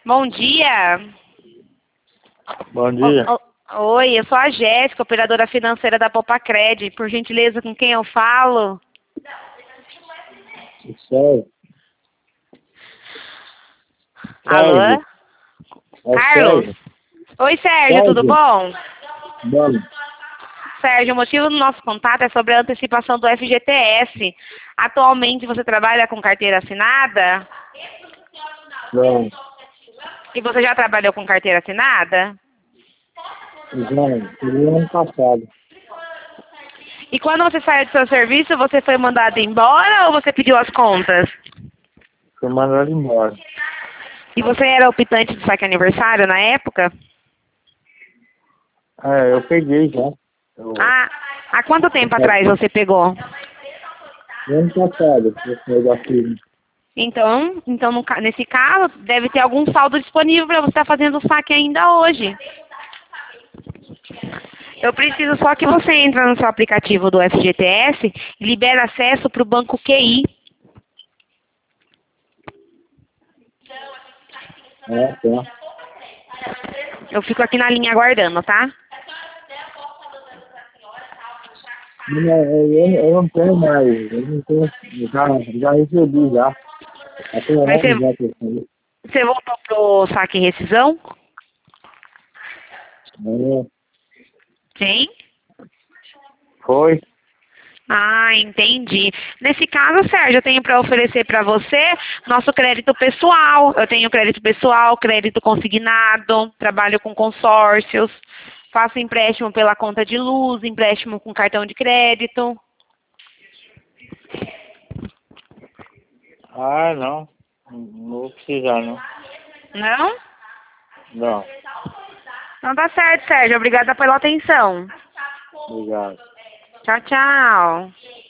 Bom dia. Bom dia. Oi, eu sou a Jéssica, operadora financeira da Popacred. Por gentileza, com quem eu falo? Sérgio. Alô? Sérgio. É o Carlos? Sérgio. Oi, Sérgio, tudo bom? Bom. Sérgio, o motivo do nosso contato é sobre a antecipação do FGTS. Atualmente você trabalha com carteira assinada? Não. E você já trabalhou com carteira assinada? Já. Foi ano passado. E quando você saiu do seu serviço, você foi mandado embora ou você pediu as contas? Foi mandado embora. E você era optante do saque aniversário na época? É, eu peguei já. Há quanto tempo atrás você pegou? Ano passado, eu saí da firma. Então nesse caso, deve ter algum saldo disponível para você estar fazendo o saque ainda hoje. Eu preciso só que você entre no seu aplicativo do FGTS e libere acesso para o banco QI. É, tá. Eu fico aqui na linha aguardando, tá? Eu não tenho mais. Eu não tenho. Já recebi já. Até Mas ontem já que eu falei. você voltou pro saque e rescisão? É, Sim? foi. Ah, entendi. Nesse caso, Sérgio, eu tenho para oferecer para você nosso crédito pessoal. Eu tenho crédito pessoal, crédito consignado, trabalho com consórcios, faço empréstimo pela conta de luz, empréstimo com cartão de crédito. Ah, não. Não vou precisar, não. Não? Não. Não tá certo, Sérgio. Obrigada pela atenção. Obrigado. Tchau, tchau.